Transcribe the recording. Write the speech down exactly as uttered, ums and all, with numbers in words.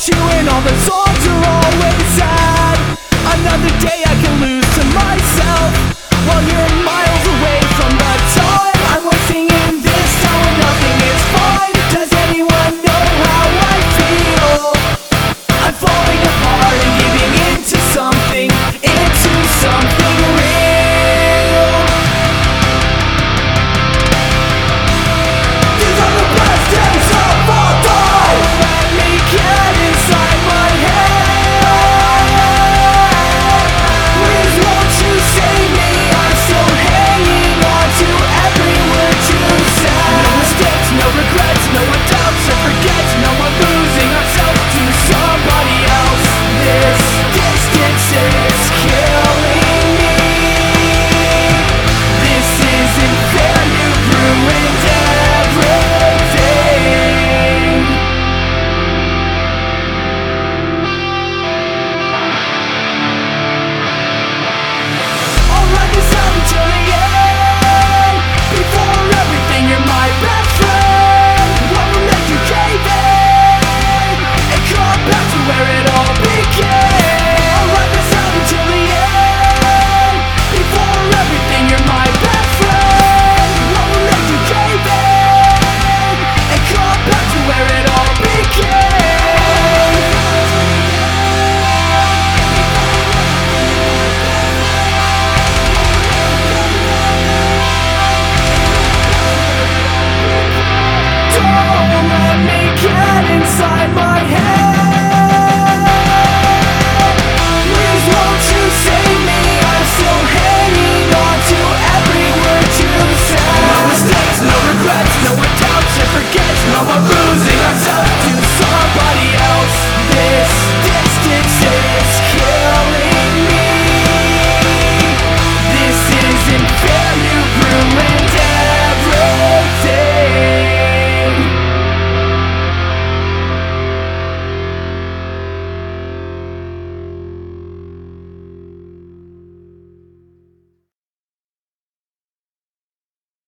you and all the songs are always sad. Another day I can lose to myself while you're miles away from the time I'm wasting in this town where nothing is fine. Does anyone know how I feel? I'm falling apart and giving into something, into something real. These are the best days of all time. Let me get inside my head. Please won't you save me? I'm still hanging on to every word you said. No mistakes, no regrets, no one doubts or forgets. No one losing ourselves to somebody else. This distance is killing me. This isn't fair, you've ruined everything. I'll ride this out until the end. Before everything, you're my best friend. What will make you cave in and come back to where it all began? I'll ride this out until the end. Before everything, you're my best friend. What will make you cave in and come back to where it all began? Don't let me get inside my head.